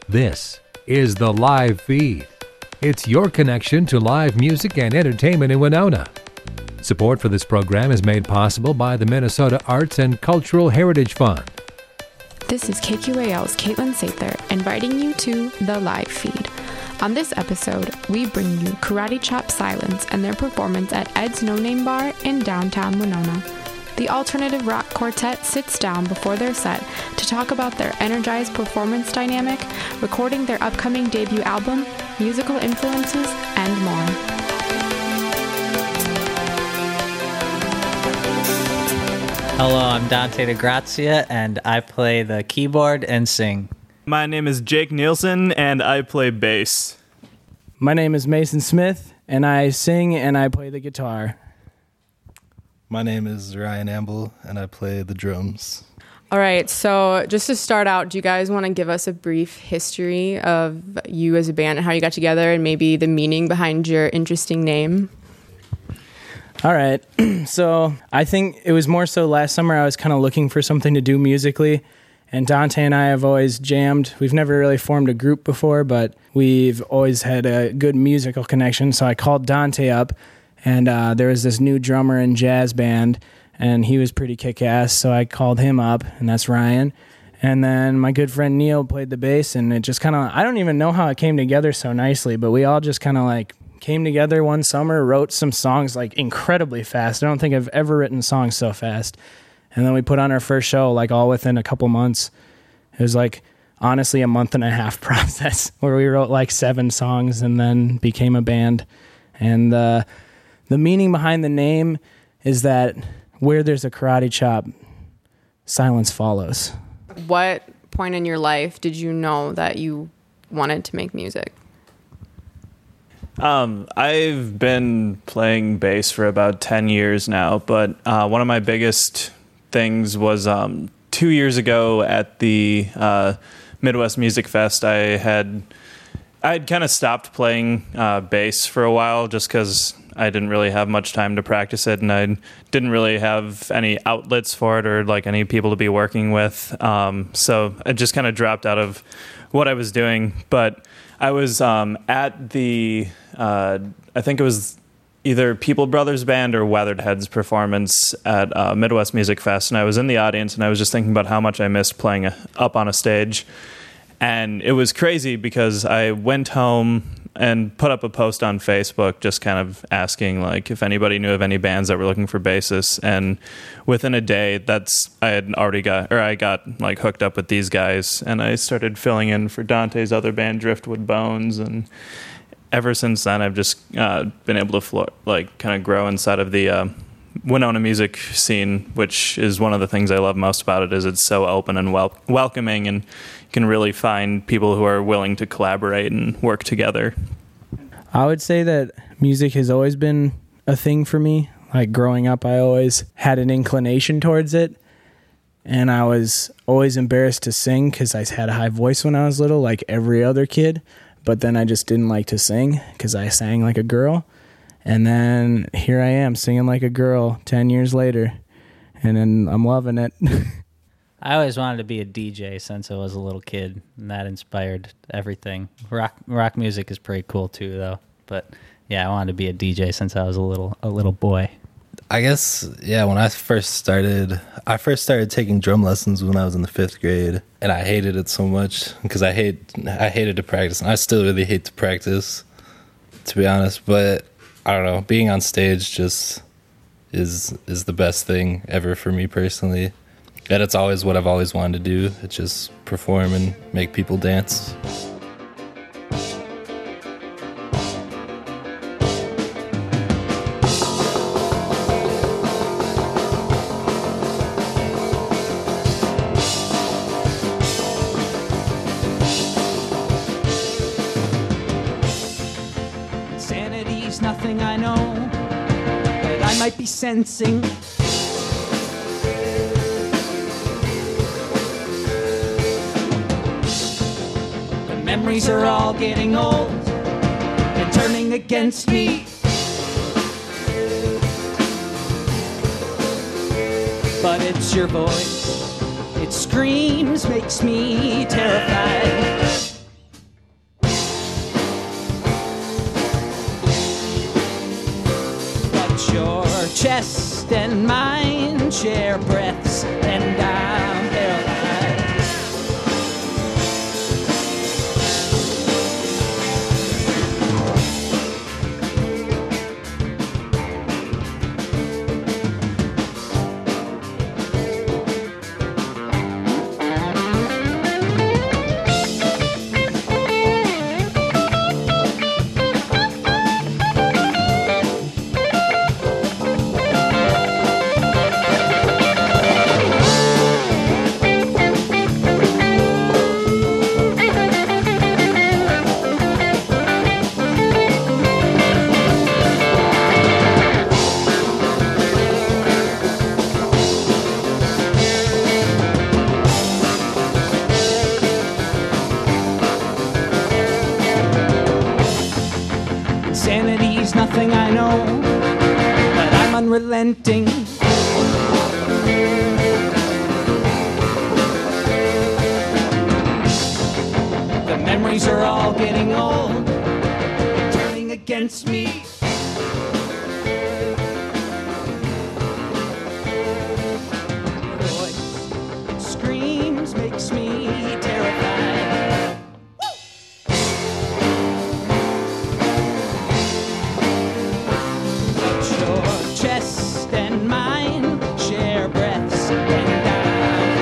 This is the live feed. It's your connection to live music and entertainment in Winona. Support for this program is made possible by the Minnesota Arts and Cultural Heritage Fund. This is KQAL's Caitlin Sather inviting you to the live feed. On this episode, we bring you Karate Chop Silence and their performance at Ed's No Name Bar in downtown Winona. The alternative rock quartet sits down before their set to talk about their energized performance dynamic, recording their upcoming debut album, musical influences, and more. Hello, I'm Dante DeGrazia, and I play the keyboard and sing. My name is Jake Nielsen, and I play bass. My name is Mason Smith, and I sing and I play the guitar. My name is Ryan Amble, and I play the drums. All right, so just to start out, do you guys want to give us a brief history of you as a band and how you got together and maybe the meaning behind your interesting name? All right, so I think it was more so last summer I was kind of looking for something to do musically, and Dante and I have always jammed. We've never really formed a group before, but we've always had a good musical connection, so I called Dante up, and there was this new drummer in jazz band, and he was pretty kick-ass, so I called him up, and that's Ryan. And then my good friend Neil played the bass, and it just kind of, I don't even know how it came together so nicely, but we all just kind of like came together one summer, wrote some songs like incredibly fast. I don't think I've ever written songs so fast. And then we put on our first show like all within a couple months. It was like honestly a month and a half process where we wrote like 7 songs and then became a band. And the meaning behind the name is that where there's a karate chop, silence follows. What point in your life did you know that you wanted to make music? I've been playing bass for about 10 years now, but one of my biggest things was 2 years ago at the Midwest Music Fest. I'd kind of stopped playing bass for a while just because I didn't really have much time to practice it, and I didn't really have any outlets for it or like any people to be working with. So I just kind of dropped out of what I was doing. But I was at the, I think it was either People Brothers Band or Weathered Heads performance at Midwest Music Fest, and I was in the audience, and I was just thinking about how much I missed playing up on a stage. And it was crazy because I went home and put up a post on Facebook just kind of asking like if anybody knew of any bands that were looking for bassists, and within a day I got like hooked up with these guys, and I started filling in for Dante's other band Driftwood Bones, and ever since then I've just been able to kind of grow inside of the Winona music scene, which is one of the things I love most about it. Is it's so open and welcoming, and you can really find people who are willing to collaborate and work together. I would say that music has always been a thing for me. Like growing up, I always had an inclination towards it, and I was always embarrassed to sing because I had a high voice when I was little, like every other kid, but then I just didn't like to sing because I sang like a girl. And then here I am singing like a girl 10 years later, and then I'm loving it. I always wanted to be a DJ since I was a little kid, and that inspired everything. Rock music is pretty cool too, though. But yeah, I wanted to be a DJ since I was a little boy. I guess, yeah, when I first started taking drum lessons when I was in the 5th grade, and I hated it so much because I hated to practice, and I still really hate to practice, to be honest, but I don't know, being on stage just is the best thing ever for me personally. And it's always what I've always wanted to do. It's just perform and make people dance. Sanity's nothing I know that I might be sensing. Memories are all getting old and turning against me. But it's your voice, it screams, makes me terrified. chest and mine share breaths, and I'm paralyzed. Insanity's nothing I know, but I'm unrelenting. The memories are all getting old, turning against me. Your voice screams, makes me terrified. Your chest and mine share breaths, and I'm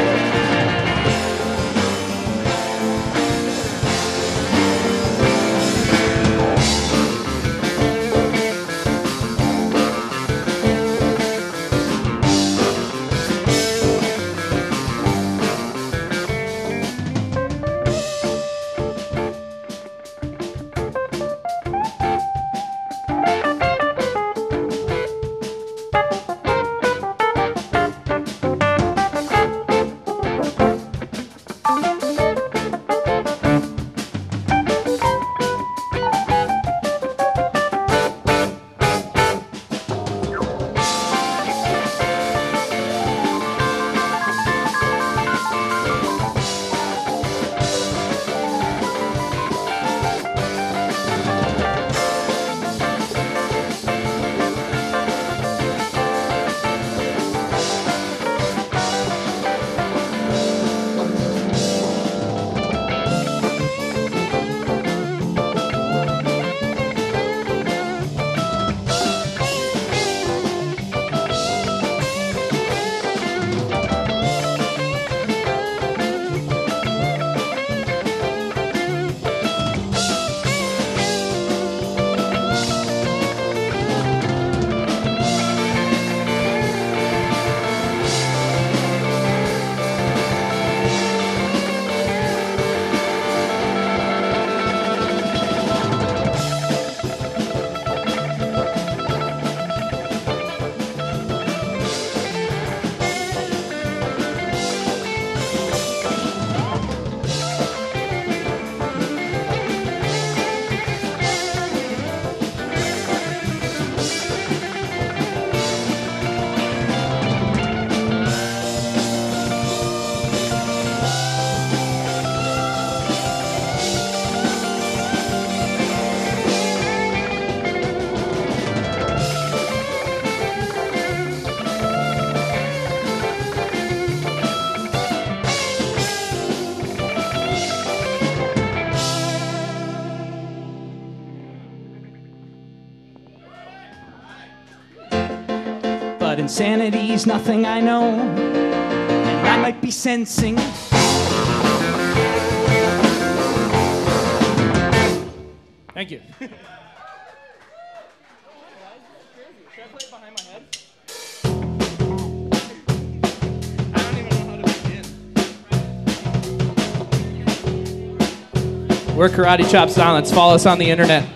but insanity's nothing I know, and I might be sensing. Thank you. We're Karate Chop Silence. Follow us on the internet.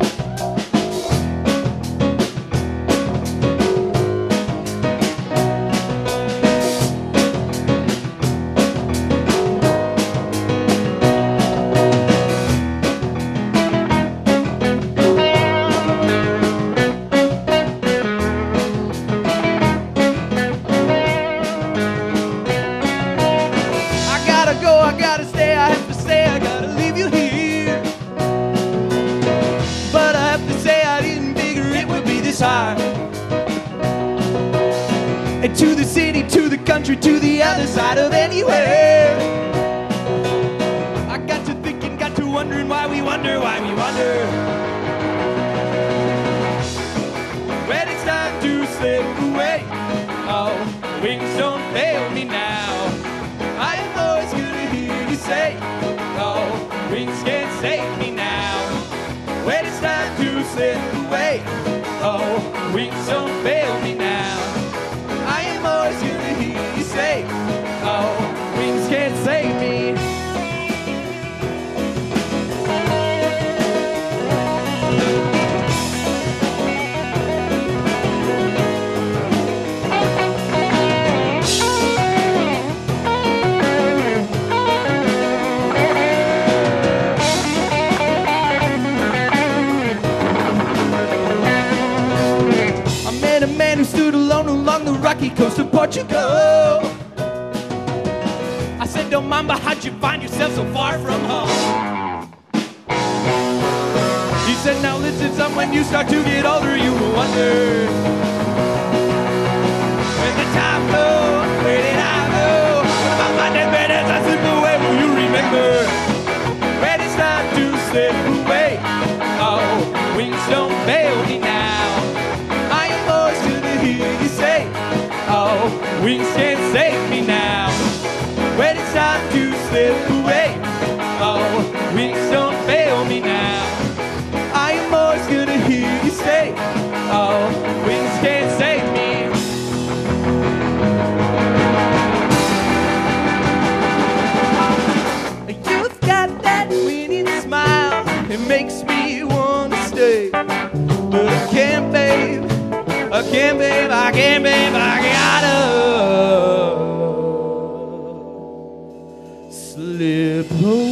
I gotta go, I gotta stay, I have to say, I gotta leave you here. to the city, to the country, to the other side of anywhere. I got to thinking, got to wondering why we wonder, why we wonder. When it's time to slip away, oh, wings don't fail me now. I am always gonna hear you say, oh, wings can't save me now. When it's time to slip away, oh, wings don't fail me now. I am always gonna hear you say, oh, wings can't save me. A man who stood alone along the rocky coast of Portugal. I said, don't mind, but how'd you find yourself so far from home? He said, now listen, son, when you start to get older, you will wonder. When the time goes, where did I go? What about my deathbed as I slip away, will you remember? When it's time to slip away, oh, wings don't fail me now. Hear you say, oh, wings can't save me now. When it's time to slip away, oh, wings don't fail me now. I am always gonna hear you say, oh, wings can't save me. You've got that winning smile, it makes me wanna stay, but I can't, babe. I can't, babe, I can't, babe, I gotta slip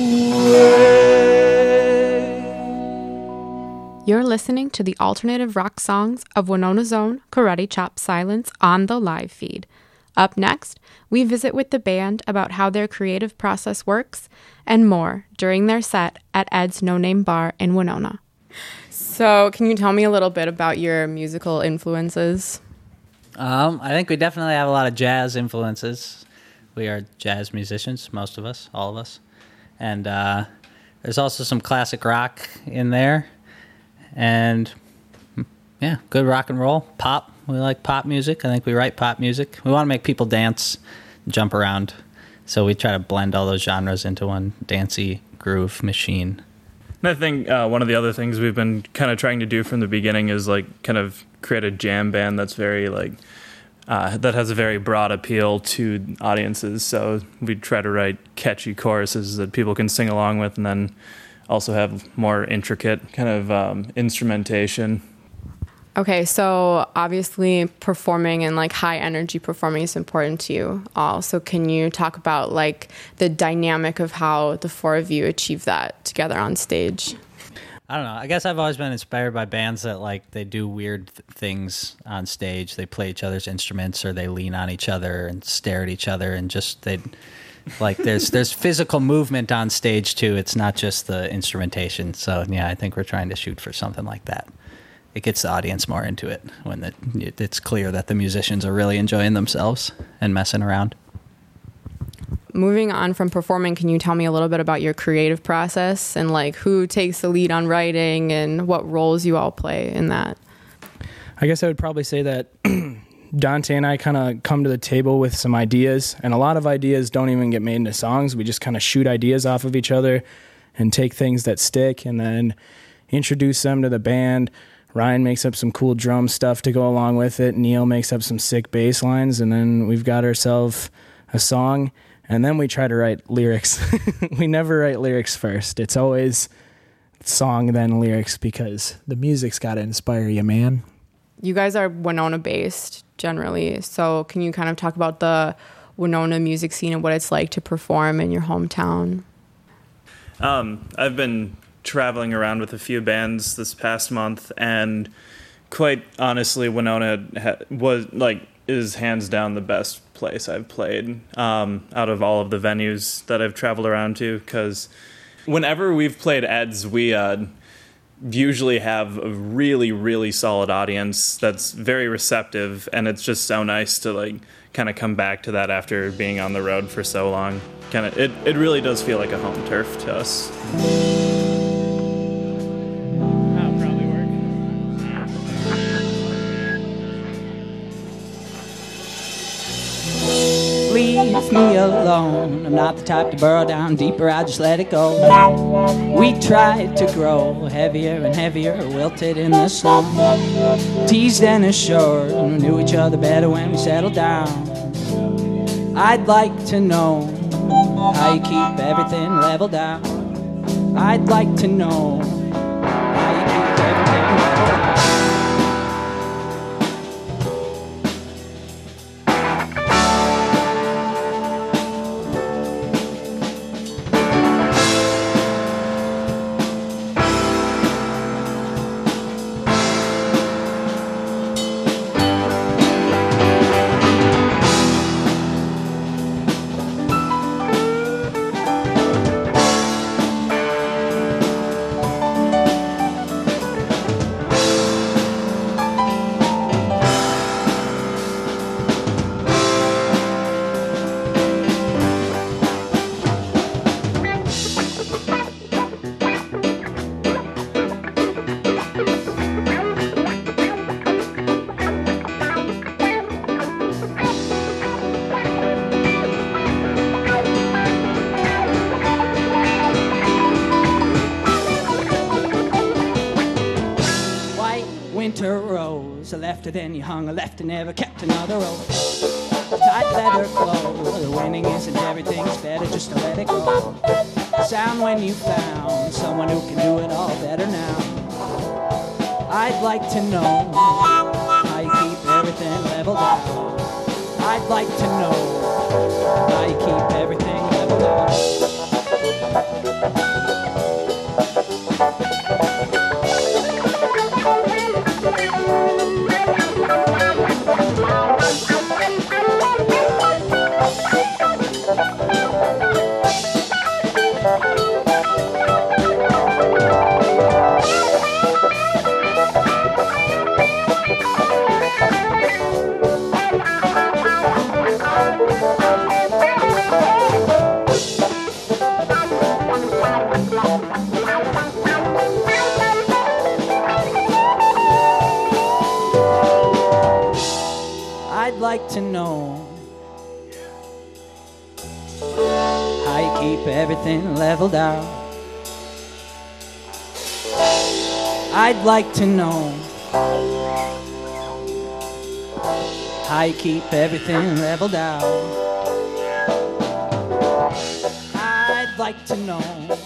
away. You're listening to the alternative rock songs of Winona's own Karate Chop Silence on the live feed. Up next, we visit with the band about how their creative process works and more during their set at Ed's No Name Bar in Winona. So, can you tell me a little bit about your musical influences? I think we definitely have a lot of jazz influences. We are jazz musicians, most of us, all of us. And there's also some classic rock in there. And, yeah, good rock and roll. Pop. We like pop music. I think we write pop music. We want to make people dance, jump around. So we try to blend all those genres into one dancey groove machine. And I think one of the other things we've been kind of trying to do from the beginning is like kind of create a jam band that's very like that has a very broad appeal to audiences. So we try to write catchy choruses that people can sing along with, and then also have more intricate kind of instrumentation. Okay, so obviously performing and like high energy performing is important to you all. So can you talk about like the dynamic of how the four of you achieve that together on stage? I don't know. I guess I've always been inspired by bands that like they do weird things on stage. They play each other's instruments or they lean on each other and stare at each other and just they like there's physical movement on stage too. It's not just the instrumentation. So yeah, I think we're trying to shoot for something like that. It gets the audience more into it when it's clear that the musicians are really enjoying themselves and messing around. Moving on from performing, can you tell me a little bit about your creative process and like who takes the lead on writing and what roles you all play in that? I guess I would probably say that Dante and I kind of come to the table with some ideas, and a lot of ideas don't even get made into songs. We just kind of shoot ideas off of each other and take things that stick and then introduce them to the band. Ryan makes up some cool drum stuff to go along with it. Neil makes up some sick bass lines, and then we've got ourselves a song, and then we try to write lyrics. We never write lyrics first. It's always song, then lyrics, because the music's got to inspire you, man. You guys are Winona-based generally, so can you kind of talk about the Winona music scene and what it's like to perform in your hometown? I've been traveling around with a few bands this past month, and quite honestly, Winona is hands down the best place I've played out of all of the venues that I've traveled around to, because whenever we've played Ed's, usually have a really, really solid audience that's very receptive, and it's just so nice to like kind of come back to that after being on the road for so long. It really does feel like a home turf to us. That'll probably work. Leave me alone. I'm not the type to burrow down deeper, I just let it go. We tried to grow heavier and heavier, wilted in the snow. Teased and assured, knew each other better when we settled down. I'd like to know how you keep everything leveled out. I'd like to know how you keep everything leveled out. Winter rose, a left her, then you hung a left and never kept another rose. Tight leather flow, the winning isn't everything, it's better just to let it go. Sound when you found someone who can do it all better now. I'd like to know how you keep everything leveled out. I'd like to know how you keep everything leveled out. I'd like to know how you keep everything leveled out. I'd like to know how you keep everything leveled out. I'd like to know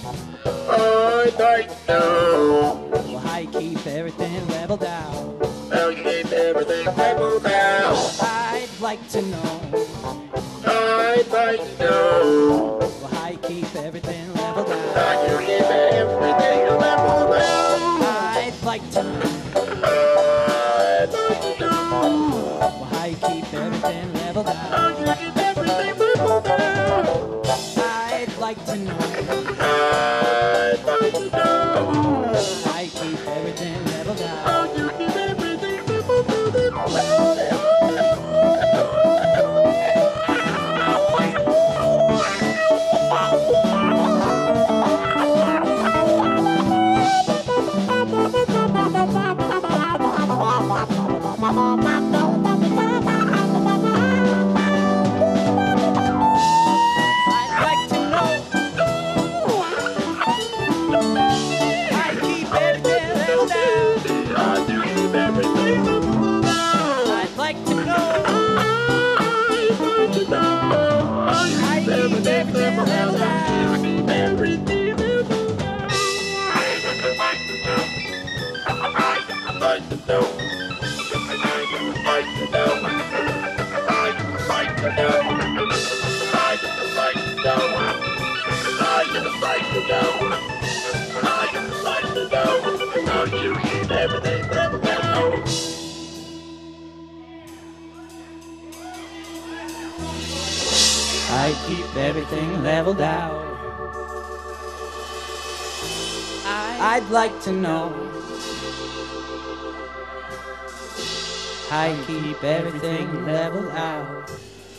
how you keep everything leveled out. How you keep everything leveled out. I'd like to know. I'd like to know. Well, how you keep everything leveled out. How you keep everything leveled out. I'd like to know. I'd like to know. Well, how you keep everything leveled out. How you keep everything leveled out. I'd like to know. I'd like to know. How you keep everything leveled out. How you keep everything leveled out. I keep everything leveled out. I'd like to know I keep everything leveled out.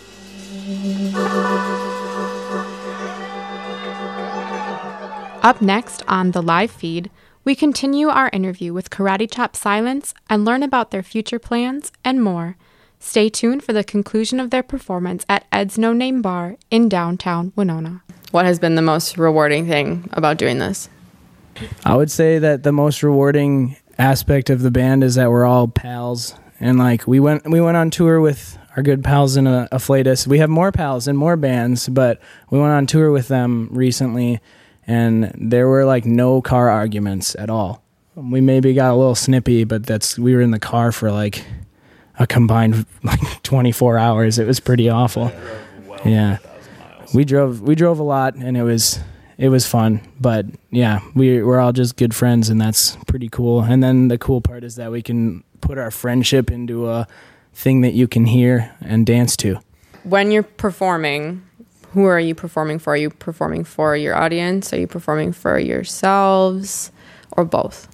Up next on the live feed, we continue our interview with Karate Chop Silence and learn about their future plans and more. Stay tuned for the conclusion of their performance at Ed's No Name Bar in downtown Winona. What has been the most rewarding thing about doing this? I would say that the most rewarding aspect of the band is that we're all pals, and like we went on tour with our good pals in Afflatus. We have more pals and more bands, but we went on tour with them recently, and there were like no car arguments at all. We maybe got a little snippy, but we were in the car for like a combined like 24 hours. It was pretty awful. Yeah, we drove a lot, and it was fun. But yeah, we're all just good friends, and that's pretty cool. And then the cool part is that we can put our friendship into a thing that you can hear and dance to. When you're performing, who are you performing for? Are you performing for your audience? Are you performing for yourselves, or both?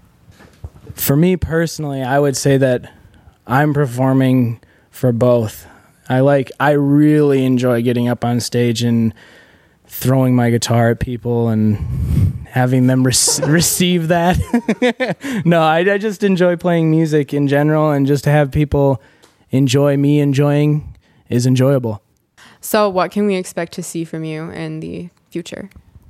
For me personally, I would say that I'm performing for both. I really enjoy getting up on stage and throwing my guitar at people and having them receive that. No, I just enjoy playing music in general, and just to have people enjoy me enjoying is enjoyable. So what can we expect to see from you in the future?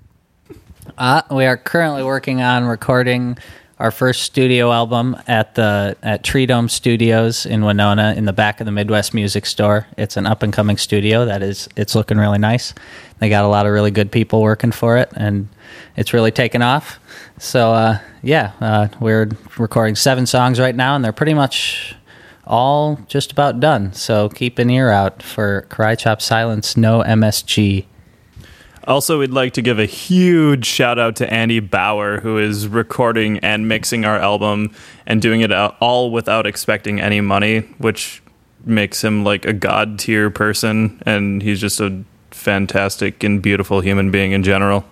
We are currently working on recording our first studio album at Tree Dome Studios in Winona, in the back of the Midwest Music Store. It's an up-and-coming studio it's looking really nice. They got a lot of really good people working for it, and it's really taken off. So, we're recording 7 songs right now, and they're pretty much all just about done. So keep an ear out for Karate Chop Silence, No MSG. Also, we'd like to give a huge shout out to Andy Bauer, who is recording and mixing our album and doing it all without expecting any money, which makes him like a god tier person, and he's just a fantastic and beautiful human being in general.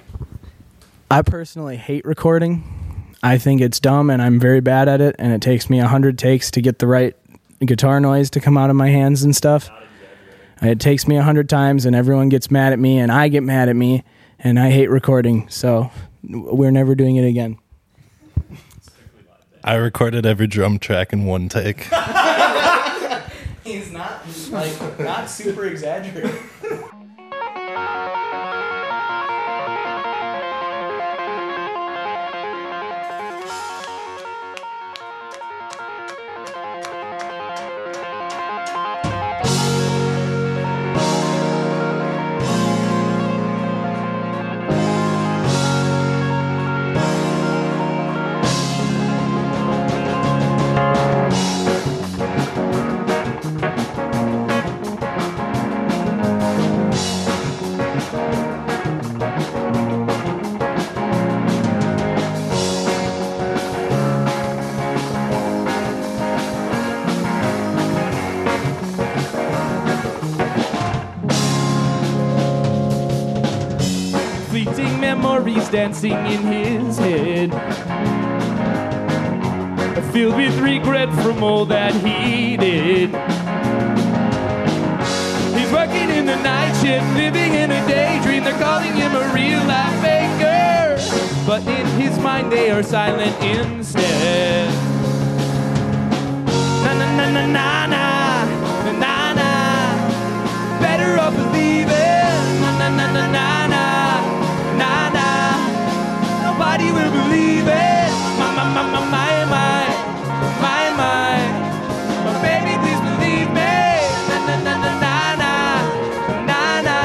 I personally hate recording. I think it's dumb, and I'm very bad at it, and it takes me 100 takes to get the right guitar noise to come out of my hands and stuff. It takes me 100 times, and everyone gets mad at me, and I get mad at me, and I hate recording, so we're never doing it again. I recorded every drum track in 1 take. He's not super exaggerating. Memories dancing in his head, filled with regret from all that he did. He's working in the night shift, living in a daydream. They're calling him a real life faker, but in his mind they are silent instead. Na na na na na na na na. Better off believing. Na na na na na na. Nobody will believe it. My, my baby, please believe me. Na na na na na na na na.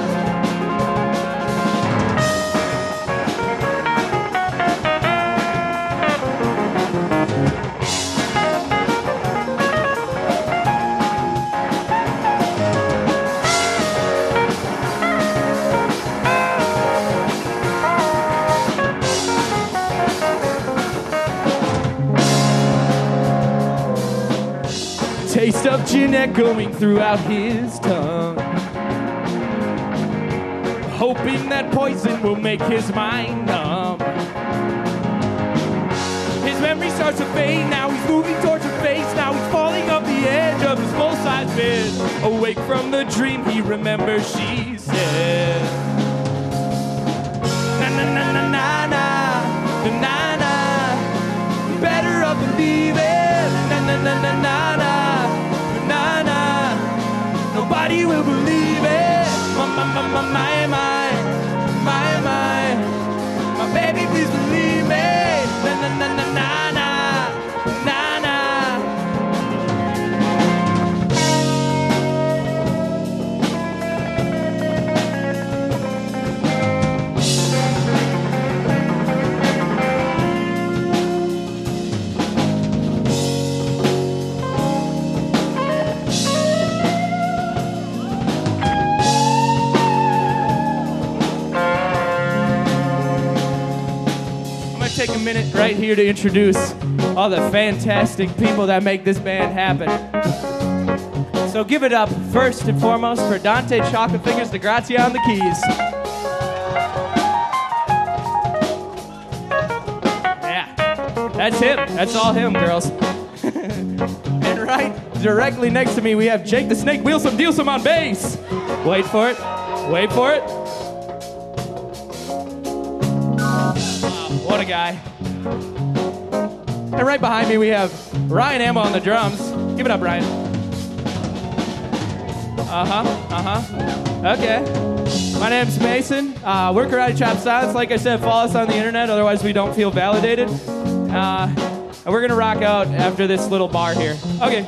Taste of gin echoing throughout his tongue, hoping that poison will make his mind numb. His His memory starts to fade. Now he's moving towards her face. Now he's falling off the edge of his full-size bed. Awake from the dream he remembers, she said. Na na na na na na na na. Better up believe it. Na na na na na na na na. Nobody will believe it. My baby, please believe me. Na na na na na na na na. Take a minute right here to introduce all the fantastic people that make this band happen. So give it up first and foremost for Dante Chocolate Fingers DeGrazia on the keys. Yeah, that's him. That's all him, girls. And right directly next to me, we have Jake the Snake Wheelsome Dealsome on bass. Wait for it. Wait for it. What a guy. And right behind me we have Ryan Ammo on the drums. Give it up, Ryan. Okay. My name's Mason. We're Karate Chop Silence. Like I said, follow us on the internet, otherwise we don't feel validated. And we're gonna rock out after this little bar here. Okay.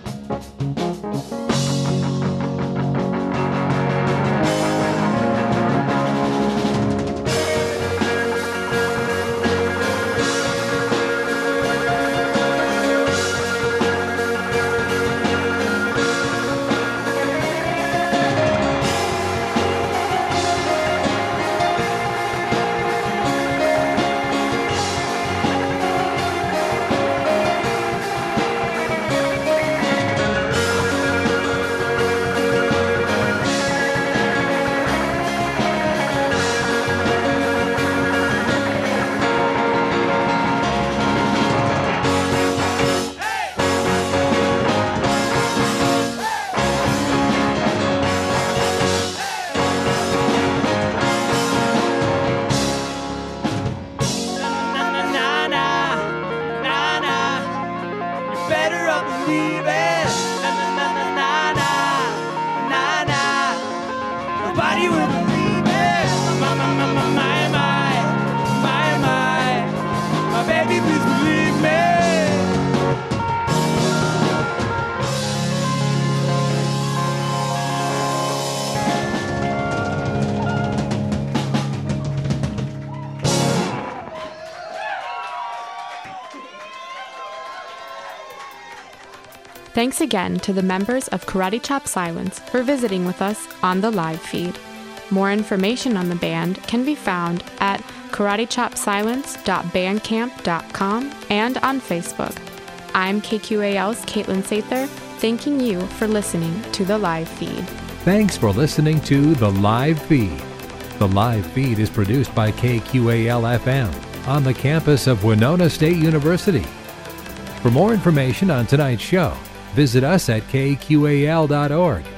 Thanks again to the members of Karate Chop Silence for visiting with us on the live feed. More information on the band can be found at karatechopsilence.bandcamp.com and on Facebook. I'm KQAL's Caitlin Sather, thanking you for listening to the live feed. Thanks for listening to The Live Feed. The live feed is produced by KQAL-FM on the campus of Winona State University. For more information on tonight's show, visit us at kqal.org.